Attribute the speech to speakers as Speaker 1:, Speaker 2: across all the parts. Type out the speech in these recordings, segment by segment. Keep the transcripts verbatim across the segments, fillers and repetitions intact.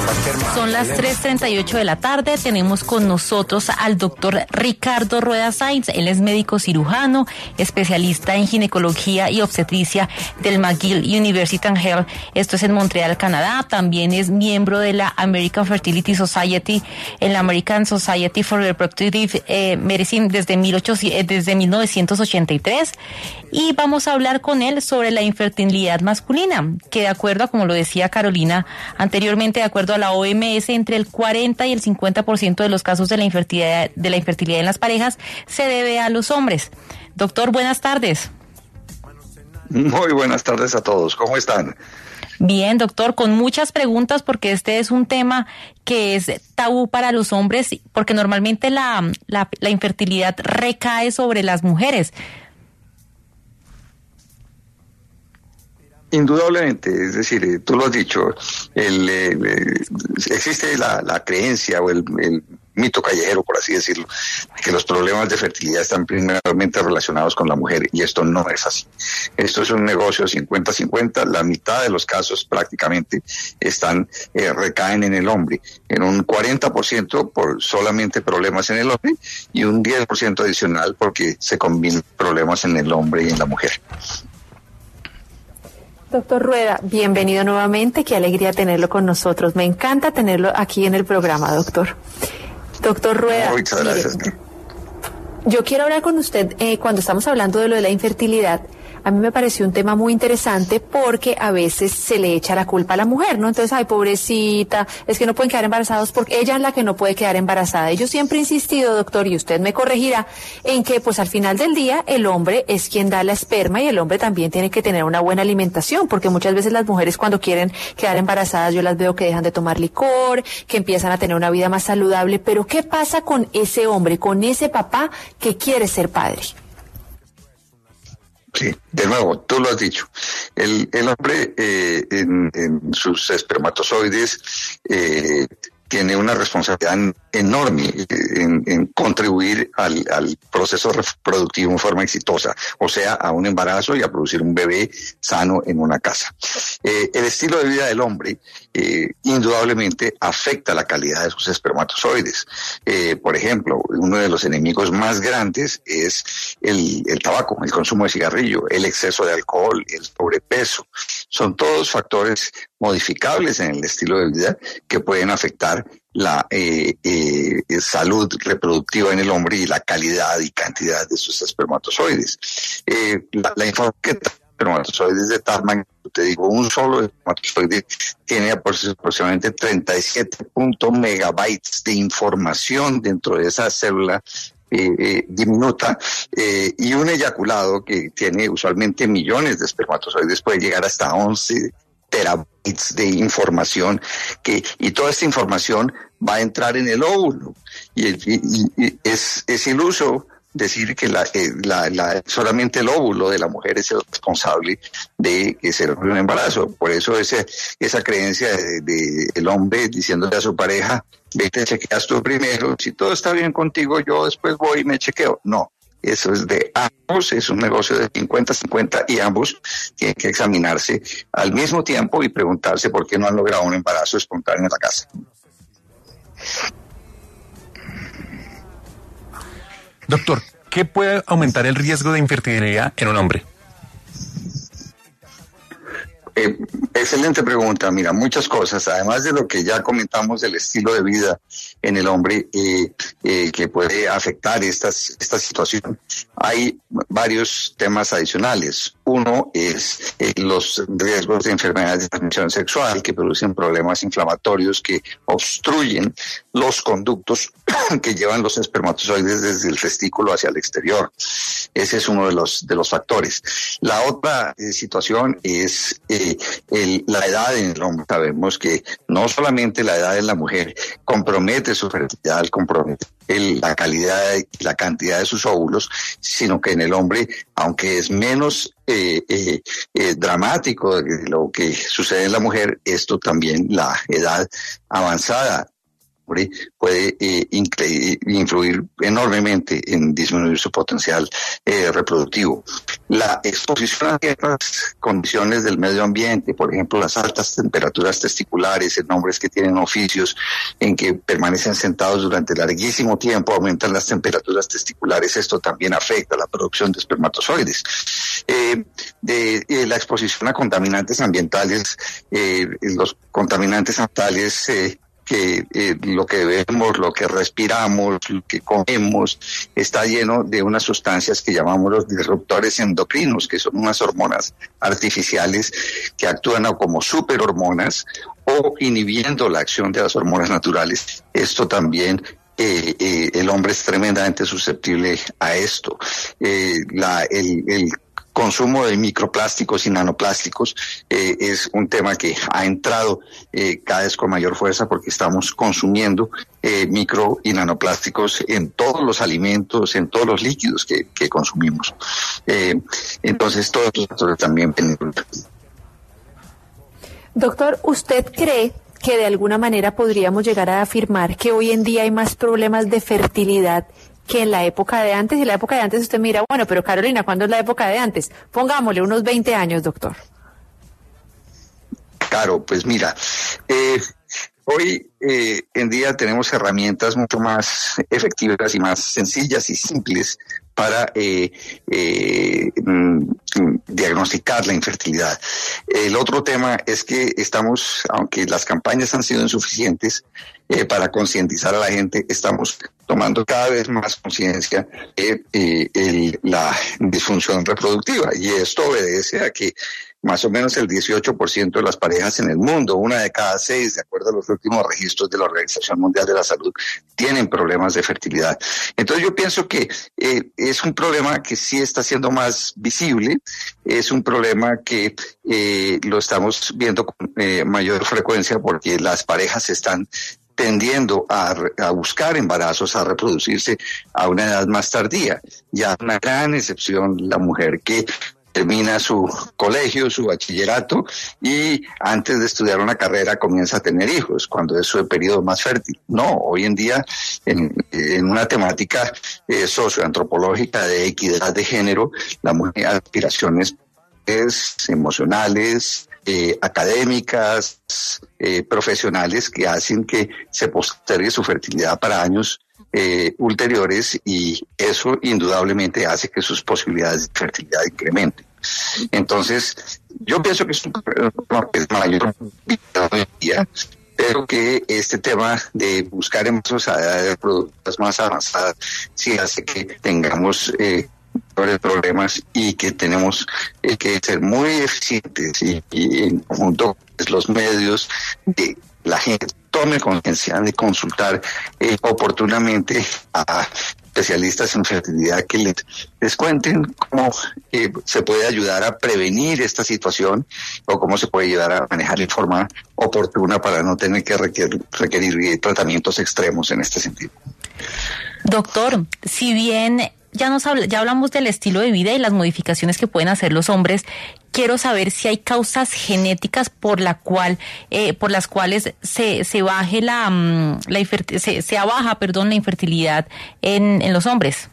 Speaker 1: Son las tres treinta y ocho de la tarde. Tenemos con nosotros al doctor Ricardo Rueda Sainz. Él es médico cirujano, especialista en ginecología y obstetricia del McGill University and Health. Esto es en Montreal, Canadá. También es miembro de la American Fertility Society, en la American Society for Reproductive eh, Medicine desde, mil ochocientos, desde mil novecientos ochenta y tres. Y vamos a hablar con él sobre la infertilidad masculina, que de acuerdo a, como lo decía Carolina anteriormente, de acuerdo a la O M S, entre el cuarenta y el cincuenta por ciento de los casos de la infertilidad, de la infertilidad en las parejas se debe a los hombres. Doctor, buenas tardes.
Speaker 2: Muy buenas tardes a todos. ¿Cómo están?
Speaker 1: Bien, doctor, con muchas preguntas porque este es un tema que es tabú para los hombres, porque normalmente la, la, la infertilidad recae sobre las mujeres.
Speaker 2: Indudablemente, es decir, tú lo has dicho, el, el, el, existe la, la creencia o el, el mito callejero, por así decirlo, de que los problemas de fertilidad están primeramente relacionados con la mujer, y esto no es así. Esto es un negocio cincuenta cincuenta, la mitad de los casos prácticamente están eh, recaen en el hombre, en un cuarenta por ciento por solamente problemas en el hombre y un diez por ciento adicional porque se combinan problemas en el hombre y en la mujer.
Speaker 3: Doctor Rueda, bienvenido nuevamente, qué alegría tenerlo con nosotros. Me encanta tenerlo aquí en el programa, doctor. Doctor Rueda,
Speaker 2: muchas gracias.
Speaker 3: Mire, yo quiero hablar con usted eh, cuando estamos hablando de lo de la infertilidad. A mí me pareció un tema muy interesante porque a veces se le echa la culpa a la mujer, ¿no? Entonces, ay, pobrecita, es que no pueden quedar embarazados porque ella es la que no puede quedar embarazada. Y yo siempre he insistido, doctor, y usted me corregirá, en que pues al final del día el hombre es quien da la esperma y el hombre también tiene que tener una buena alimentación, porque muchas veces las mujeres cuando quieren quedar embarazadas yo las veo que dejan de tomar licor, que empiezan a tener una vida más saludable. Pero ¿qué pasa con ese hombre, con ese papá que quiere ser padre?
Speaker 2: Sí, de nuevo, tú lo has dicho. El, el hombre eh, en, en sus espermatozoides eh, tiene una responsabilidad enorme en, en contribuir al, al proceso reproductivo en forma exitosa, o sea, a un embarazo y a producir un bebé sano en una casa. Eh, el estilo de vida del hombre eh, indudablemente afecta la calidad de sus espermatozoides. Eh, por ejemplo, uno de los enemigos más grandes es el, el tabaco, el consumo de cigarrillo, el exceso de alcohol, el sobrepeso. Son todos factores modificables en el estilo de vida que pueden afectar la eh, eh, salud reproductiva en el hombre y la calidad y cantidad de sus espermatozoides. Eh, la, la información que espermatozoides de tal magnitud, te digo, un solo espermatozoide tiene aproximadamente treinta y siete megabytes de información dentro de esa célula Eh, eh, diminuta, eh, y un eyaculado que tiene usualmente millones de espermatozoides puede llegar hasta once terabytes de información, que y toda esta información va a entrar en el óvulo, y, y, y es, es iluso decir que la, eh, la, la, solamente el óvulo de la mujer es el responsable de que se logre un embarazo. Por eso ese, esa creencia de, de el hombre diciéndole a su pareja, vete, chequeas tú primero, si todo está bien contigo, yo después voy y me chequeo. No, eso es de ambos, es un negocio de cincuenta cincuenta y ambos tienen que examinarse al mismo tiempo y preguntarse por qué no han logrado un embarazo espontáneo en la casa.
Speaker 4: Doctor, ¿qué puede aumentar el riesgo de infertilidad en un hombre?
Speaker 2: Eh, excelente pregunta. Mira, muchas cosas, además de lo que ya comentamos del estilo de vida en el hombre eh, eh, que puede afectar estas, esta situación. Hay varios temas adicionales. Uno es eh, los riesgos de enfermedades de transmisión sexual que producen problemas inflamatorios que obstruyen los conductos que llevan los espermatozoides desde el testículo hacia el exterior. Ese es uno de los de los factores. La otra eh, situación es eh, el, la edad en el hombre. Sabemos que no solamente la edad de la mujer compromete su fertilidad, compromete el, la calidad y la cantidad de sus óvulos, sino que en el hombre, aunque es menos eh, eh, eh, dramático de lo que sucede en la mujer, esto también, la edad avanzada hombre puede eh, influir enormemente en disminuir su potencial eh, reproductivo. La exposición a ciertas condiciones del medio ambiente, por ejemplo, las altas temperaturas testiculares en hombres que tienen oficios en que permanecen sentados durante larguísimo tiempo, aumentan las temperaturas testiculares, esto también afecta la producción de espermatozoides. Eh, de, de la exposición a contaminantes ambientales, eh, los contaminantes ambientales eh, que eh, lo que bebemos, lo que respiramos, lo que comemos, está lleno de unas sustancias que llamamos los disruptores endocrinos, que son unas hormonas artificiales que actúan como superhormonas o inhibiendo la acción de las hormonas naturales. Esto también Eh, eh, el hombre es tremendamente susceptible a esto. Eh, la, el, el consumo de microplásticos y nanoplásticos eh, es un tema que ha entrado eh, cada vez con mayor fuerza porque estamos consumiendo eh, micro y nanoplásticos en todos los alimentos, en todos los líquidos que, que consumimos. Eh, entonces, todos los factores también.
Speaker 3: Doctor, ¿usted cree que de alguna manera podríamos llegar a afirmar que hoy en día hay más problemas de fertilidad que en la época de antes? Y en la época de antes usted mira, bueno, pero Carolina, ¿cuándo es la época de antes? Pongámosle unos veinte años, doctor.
Speaker 2: Claro, pues mira, eh, hoy eh, en día tenemos herramientas mucho más efectivas y más sencillas y simples para eh, eh, diagnosticar la infertilidad. El otro tema es que estamos, aunque las campañas han sido insuficientes eh, para concientizar a la gente, estamos tomando cada vez más conciencia de eh, el, la disfunción reproductiva, y esto obedece a que más o menos el dieciocho por ciento de las parejas en el mundo, una de cada seis, de acuerdo a los últimos registros de la Organización Mundial de la Salud, tienen problemas de fertilidad. Entonces yo pienso que eh, es un problema que sí está siendo más visible, es un problema que eh, lo estamos viendo con eh, mayor frecuencia porque las parejas están tendiendo a, a buscar embarazos, a reproducirse a una edad más tardía. Ya una gran excepción la mujer que termina su colegio, su bachillerato, y antes de estudiar una carrera comienza a tener hijos, cuando es su periodo más fértil. No, hoy en día, en, en una temática eh, socioantropológica de equidad de género, la mujer tiene aspiraciones emocionales, eh, académicas, eh, profesionales, que hacen que se postergue su fertilidad para años Eh, ulteriores, y eso indudablemente hace que sus posibilidades de fertilidad incrementen. Entonces, yo pienso que es un problema que es mayor hoy en día, pero que este tema de buscar embarazos a edades reproductivas más avanzadas sí hace que tengamos eh, problemas y que tenemos eh, que ser muy eficientes y, y en conjunto con los medios de la gente tome conciencia de consultar eh, oportunamente a especialistas en fertilidad que les, les cuenten cómo eh, se puede ayudar a prevenir esta situación o cómo se puede ayudar a manejar de forma oportuna para no tener que requerir, requerir tratamientos extremos en este sentido.
Speaker 1: Doctor, si bien ya nos habla, ya hablamos del estilo de vida y las modificaciones que pueden hacer los hombres, quiero saber si hay causas genéticas por la cual, eh, por las cuales se se baje la, la se, se abaja, perdón, la infertilidad en, en los hombres.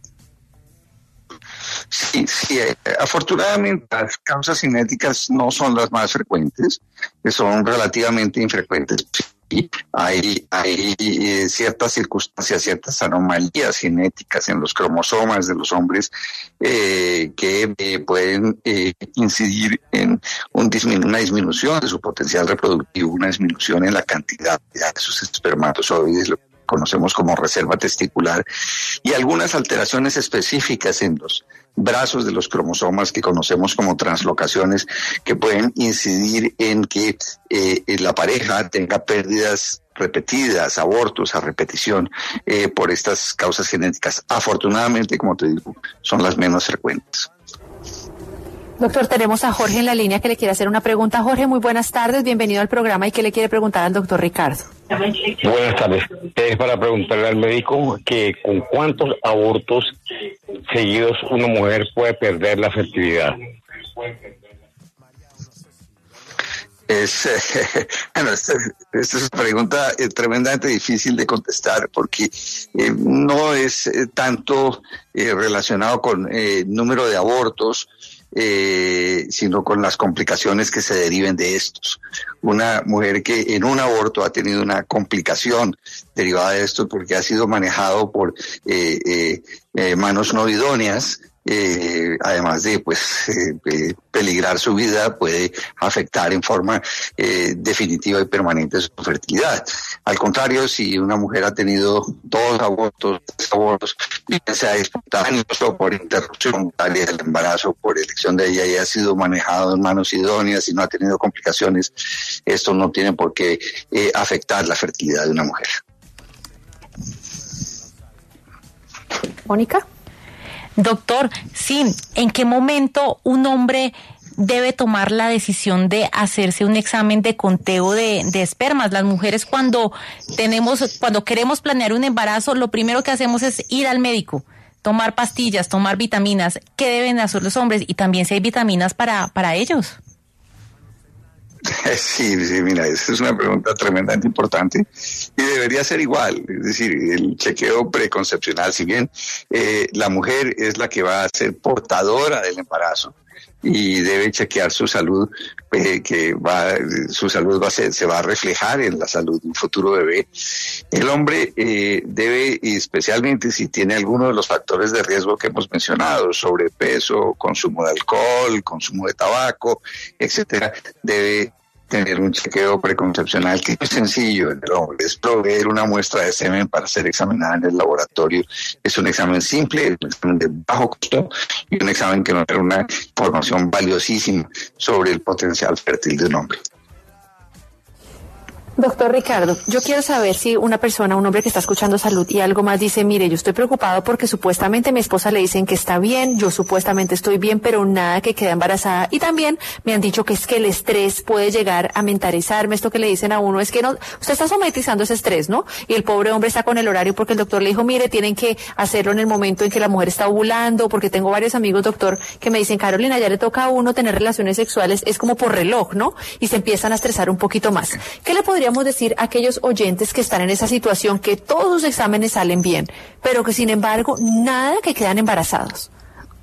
Speaker 2: Sí, sí, afortunadamente las causas genéticas no son las más frecuentes, son relativamente infrecuentes. Hay, hay eh, ciertas circunstancias, ciertas anomalías genéticas en los cromosomas de los hombres eh, que eh, pueden eh, incidir en un disminu- una disminución de su potencial reproductivo, una disminución en la cantidad de sus espermatozoides, lo que conocemos como reserva testicular, y algunas alteraciones específicas en los brazos de los cromosomas que conocemos como translocaciones, que pueden incidir en que eh, la pareja tenga pérdidas repetidas, abortos a repetición eh, por estas causas genéticas. Afortunadamente, como te digo, son las menos frecuentes.
Speaker 3: Doctor, tenemos a Jorge en la línea que le quiere hacer una pregunta. Jorge, muy buenas tardes, bienvenido al programa. ¿Y qué le quiere preguntar al doctor Ricardo?
Speaker 5: Buenas tardes. Es para preguntarle al médico que con cuántos abortos seguidos una mujer puede perder la fertilidad.
Speaker 2: Es, eh, bueno, esta, esta es una pregunta eh, tremendamente difícil de contestar porque eh, no es eh, tanto eh, relacionado con eh, número de abortos, eh, sino con las complicaciones que se deriven de estos. Una mujer que en un aborto ha tenido una complicación derivada de esto porque ha sido manejado por eh, eh, eh, manos no idóneas, Eh, además de pues eh, eh, peligrar su vida, puede afectar en forma eh, definitiva y permanente su fertilidad. Al contrario, si una mujer ha tenido dos abortos, tres abortos, y sea espontáneo o por interrupción voluntaria del embarazo, por elección de ella, y ha sido manejado en manos idóneas y no ha tenido complicaciones, esto no tiene por qué eh, afectar la fertilidad de una mujer.
Speaker 3: Mónica.
Speaker 1: Doctor, sí, ¿en qué momento un hombre debe tomar la decisión de hacerse un examen de conteo de, de espermas? Las mujeres cuando tenemos, cuando queremos planear un embarazo, lo primero que hacemos es ir al médico, tomar pastillas, tomar vitaminas. ¿Qué deben hacer los hombres? Y también si hay vitaminas para, para ellos.
Speaker 2: Sí, sí, mira, esa es una pregunta tremendamente importante y debería ser igual, es decir, el chequeo preconcepcional, si bien eh, la mujer es la que va a ser portadora del embarazo y debe chequear su salud, eh, que va, su salud va a ser, se va a reflejar en la salud de un futuro bebé. El hombre eh, debe, especialmente si tiene alguno de los factores de riesgo que hemos mencionado, sobrepeso, consumo de alcohol, consumo de tabaco, etcétera, debe tener un chequeo preconcepcional que es sencillo en el hombre, es proveer una muestra de semen para ser examinada en el laboratorio. Es un examen simple, un examen de bajo costo y un examen que nos da una información valiosísima sobre el potencial fértil de un hombre.
Speaker 3: Doctor Ricardo, yo quiero saber si una persona, un hombre que está escuchando Salud y algo más dice, mire, yo estoy preocupado porque supuestamente a mi esposa le dicen que está bien, yo supuestamente estoy bien, pero nada, que queda embarazada. Y también me han dicho que es que el estrés puede llegar a mentalizarme. Esto que le dicen a uno es que no, usted está somatizando ese estrés, ¿no? Y el pobre hombre está con el horario porque el doctor le dijo, mire, tienen que hacerlo en el momento en que la mujer está ovulando, porque tengo varios amigos, doctor, que me dicen, Carolina, ya le toca a uno tener relaciones sexuales, es como por reloj, ¿no? Y se empiezan a estresar un poquito más. ¿Qué le podríamos decir a aquellos oyentes que están en esa situación, que todos sus exámenes salen bien, pero que sin embargo nada, que quedan embarazados?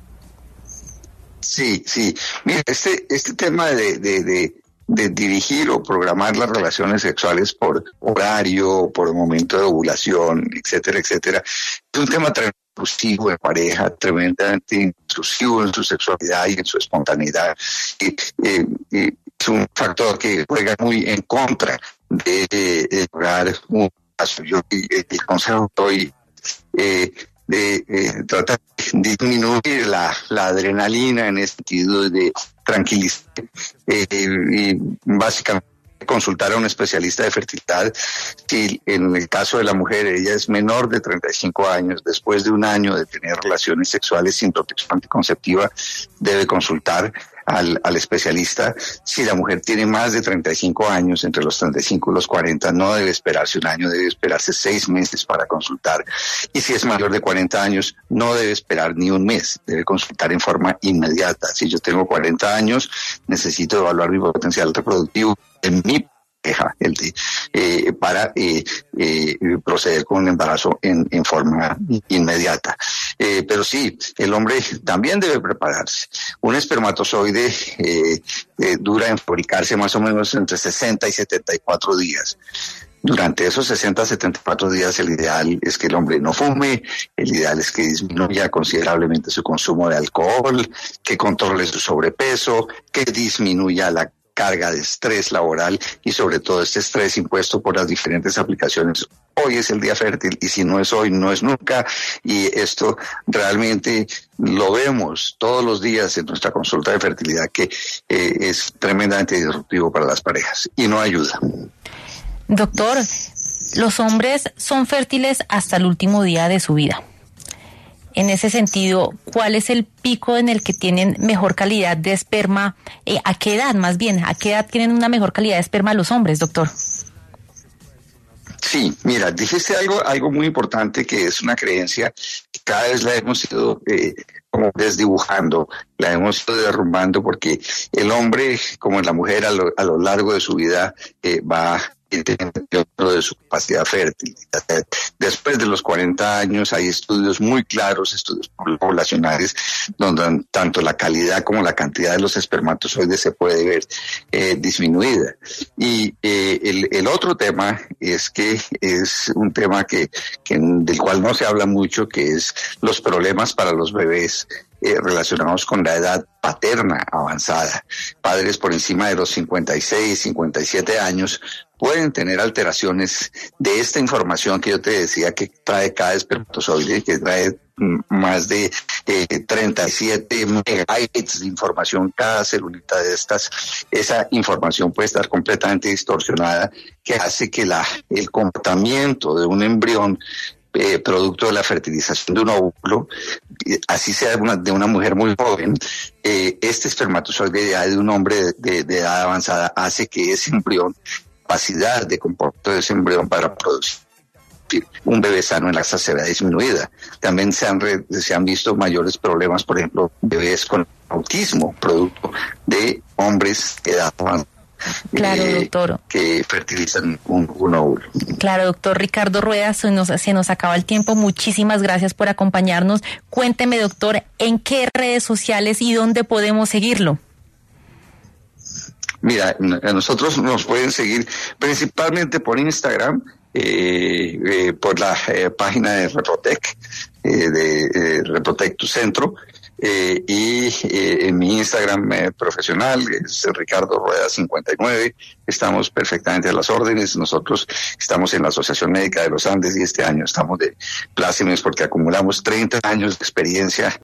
Speaker 2: Sí, sí. Mira, este, este tema de, de, de, de dirigir o programar las relaciones sexuales por horario, por momento de ovulación, etcétera, etcétera, es un tema tremendo intrusivo de pareja, tremendamente intrusivo en su sexualidad y en su espontaneidad. Y, eh, y es un factor que juega muy en contra de, de, de lograr un paso. Yo eh, el consejo hoy eh, de eh, tratar de disminuir la, la adrenalina en el sentido de tranquilizar eh, y básicamente consultar a un especialista de fertilidad. Si en el caso de la mujer ella es menor de treinta y cinco años, después de un año de tener relaciones sexuales sin protección anticonceptiva, debe consultar al, al especialista. Si la mujer tiene más de treinta y cinco años, entre los treinta y cinco y los cuarenta, no debe esperarse un año, debe esperarse seis meses para consultar. Y si es mayor de cuarenta años, no debe esperar ni un mes, debe consultar en forma inmediata. Si yo tengo cuarenta años, necesito evaluar mi potencial reproductivo en mi pareja, el de, eh, para eh, eh, proceder con un embarazo en, en forma inmediata. Eh, pero sí, el hombre también debe prepararse. Un espermatozoide eh, eh, dura en fabricarse más o menos entre sesenta y setenta y cuatro días. Durante esos sesenta a setenta y cuatro días el ideal es que el hombre no fume, el ideal es que disminuya considerablemente su consumo de alcohol, que controle su sobrepeso, que disminuya la carga de estrés laboral y sobre todo este estrés impuesto por las diferentes aplicaciones. Hoy es el día fértil y si no es hoy, no es nunca, y esto realmente lo vemos todos los días en nuestra consulta de fertilidad, que eh, es tremendamente disruptivo para las parejas y no ayuda.
Speaker 1: Doctor, los hombres son fértiles hasta el último día de su vida. En ese sentido, ¿cuál es el pico en el que tienen mejor calidad de esperma? Eh, ¿A qué edad, más bien? ¿A qué edad tienen una mejor calidad de esperma los hombres, doctor?
Speaker 2: Sí, mira, dijiste algo, algo muy importante, que es una creencia cada vez la hemos ido eh, como desdibujando, la hemos ido derrumbando, porque el hombre, como la mujer, a lo, a lo largo de su vida eh, va dentro de su capacidad fértil. Después de los cuarenta años hay estudios muy claros, estudios poblacionales, donde tanto la calidad como la cantidad de los espermatozoides se puede ver eh, disminuida. Y eh, el, el otro tema es que es un tema que, que del cual no se habla mucho, que es los problemas para los bebés Eh, relacionados con la edad paterna avanzada. Padres por encima de los cincuenta y seis, cincuenta y siete años pueden tener alteraciones de esta información que yo te decía que trae cada espermatozoide, que trae más de eh, treinta y siete megabytes de información cada celulita de estas. Esa información puede estar completamente distorsionada, que hace que la, el comportamiento de un embrión Eh, producto de la fertilización de un óvulo, eh, así sea de una, de una mujer muy joven, eh, este espermatozoide de, de un hombre de, de, de edad avanzada hace que ese embrión, capacidad de comportamiento de ese embrión para producir un bebé sano en la se vea disminuida. También se han, re, se han visto mayores problemas, por ejemplo, bebés con autismo, producto de hombres de edad avanzada.
Speaker 1: Claro,
Speaker 2: eh,
Speaker 1: doctor.
Speaker 2: Que fertilizan un, un óvulo.
Speaker 1: Claro, doctor Ricardo Rueda, se nos, se nos acaba el tiempo. Muchísimas gracias por acompañarnos. Cuénteme, doctor, ¿en qué redes sociales y dónde podemos seguirlo?
Speaker 2: Mira, a nosotros nos pueden seguir principalmente por Instagram, eh, eh, por la eh, página de Reprotec, eh, de eh, Reprotec Tu Centro. Eh, y eh, en mi Instagram eh, profesional es Ricardo Rueda cincuenta y nueve. Estamos perfectamente a las órdenes. Nosotros estamos en la Asociación Médica de los Andes y este año estamos de plácemes porque acumulamos treinta años de experiencia